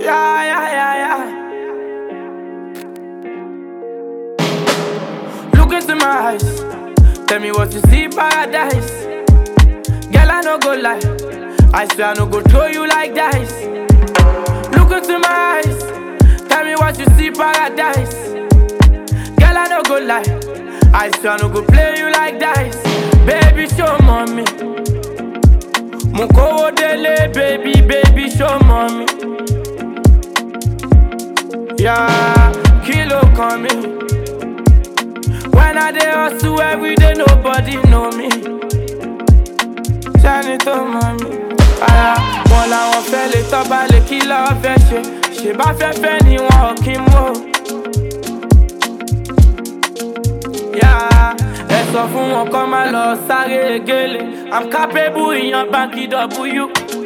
Yeah, yeah, yeah, yeah. Look into my eyes. Tell me what you see, paradise. Girl, I no go lie. I swear I no go throw you like dice. Look into my eyes. Tell me what you see, paradise. Girl, I no go lie. I swear I no go play you like dice. Baby, show mommy. Mukowo dele, baby, baby, show mommy. Yeah, kilo coming. When I dey hustle every day, nobody know me. Shine to mommy. Wọ́n làwọn fẹ́ lè tọ́ba lè kí lọ́ọ́ fẹ́ ṣe. Ṣé bá fẹ́ fẹ́ ni wọn ò kí mú o. Ẹ sọ fún wọn kọ́ máa lọ sáré gélé. I'm capable ìyan báńkì W.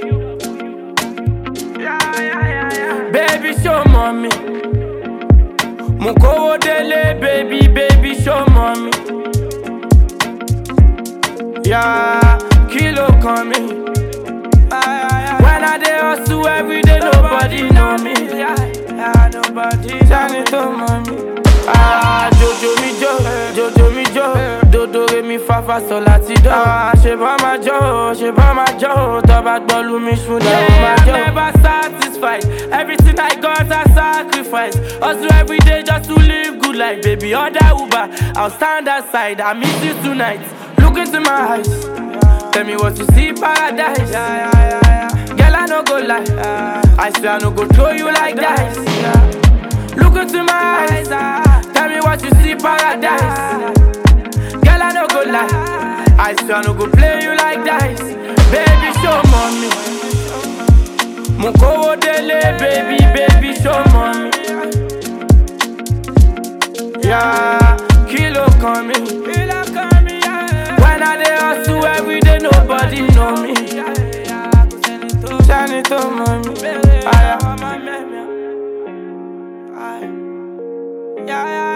Baby show mommy. Mukowo dele, baby, baby, show mommy. Yeah, kilo coming. When I dey hustle every day, nobody know me. Yeah, nobody. Turn it to mommy. Jojo mi jo, Jojo mi jo. Dodo re mi fa fa so lati do. Ṣé bá ma jó, ṣé bá ma jó. Tó bá gbọ́lù mi ṣúdà ó ma jó. Never satisfied. Everything I got I sacrifice. Hustle every day just to live good life, baby. Order Uber, I'll stand aside. I miss you tonight. Look into my eyes. Tell me what you see, paradise. Girl, I no go lie. I swear I no go throw you like dice. Look into my eyes. Tell me what you see, paradise. Girl, I no go lie. I swear I no go play you like dice. Baby, show mommy. Mukowo dele, baby, baby, show mommy. Yeah, kilo coming. When I dey hustle every day, nobody know me. Shine it to mommy. Yeah.